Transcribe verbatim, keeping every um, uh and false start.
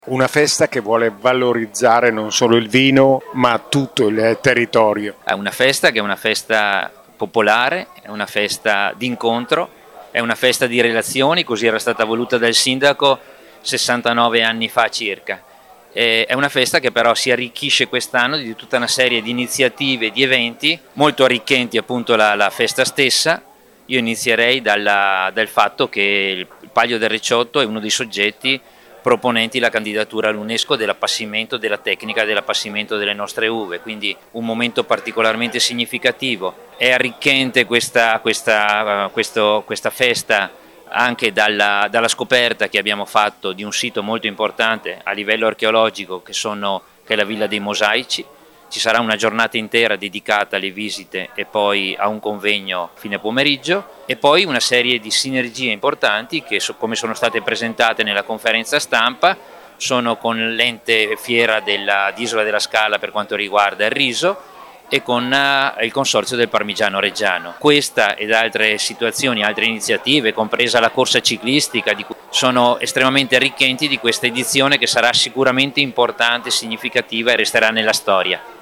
Una festa che vuole valorizzare non solo il vino, ma tutto il territorio. È una festa che è una festa popolare, è una festa d'incontro, è una festa di relazioni, così era stata voluta dal sindaco sessantanove anni fa circa. È una festa che però si arricchisce quest'anno di tutta una serie di iniziative e di eventi molto arricchenti appunto la, la festa stessa. Io inizierei dalla, dal fatto che il Palio del Recciotto è uno dei soggetti proponenti la candidatura all'UNESCO dell'appassimento, della tecnica dell'appassimento delle nostre uve, quindi un momento particolarmente significativo. È arricchente questa, questa, questo, questa festa anche dalla, dalla scoperta che abbiamo fatto di un sito molto importante a livello archeologico che, sono, che è la Villa dei Mosaici. Ci sarà una giornata intera dedicata alle visite e poi a un convegno fine pomeriggio e poi una serie di sinergie importanti che, come sono state presentate nella conferenza stampa, sono con l'ente fiera della, di Isola della Scala per quanto riguarda il riso e con uh, il consorzio del Parmigiano Reggiano. Questa ed altre situazioni, altre iniziative, compresa la corsa ciclistica, di cui sono estremamente arricchenti di questa edizione che sarà sicuramente importante, significativa e resterà nella storia.